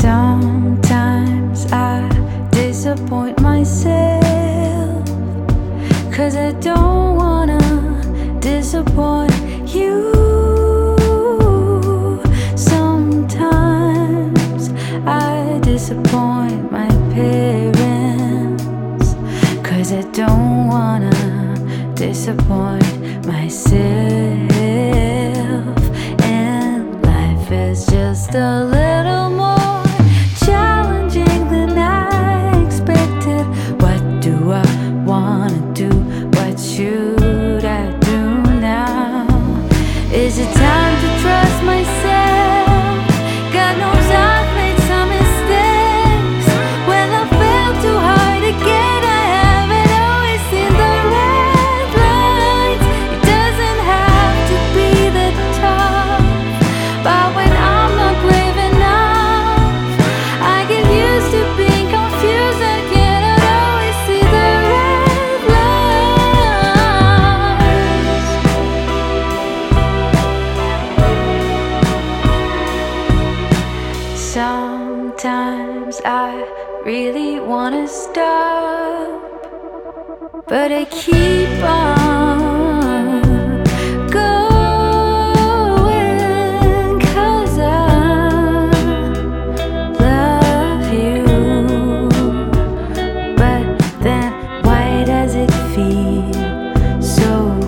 Sometimes I disappoint myself, 'cause I don't wanna disappoint you. Sometimes I disappoint my parents, 'cause I don't wanna disappoint myself. And life is just a little more challenging than I expected. What do I wanna do? What should I do now? Is it time to trust myself? God knows I've made some mistakes. When I fail too hard again, I haven't always seen the red lights. It doesn't have to be that tough, but when I'm not brave enough, I get used to being confused and cannot always see the red lights. Sometimes I really wanna stop, but I keep on going, 'cause I love you. But then why does it feel so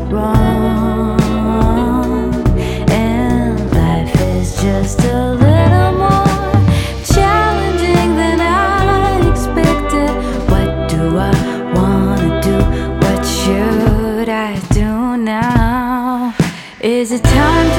wrong? And life is just a little more challenging than I expected. What do I wanna do? What should I do now? Is it time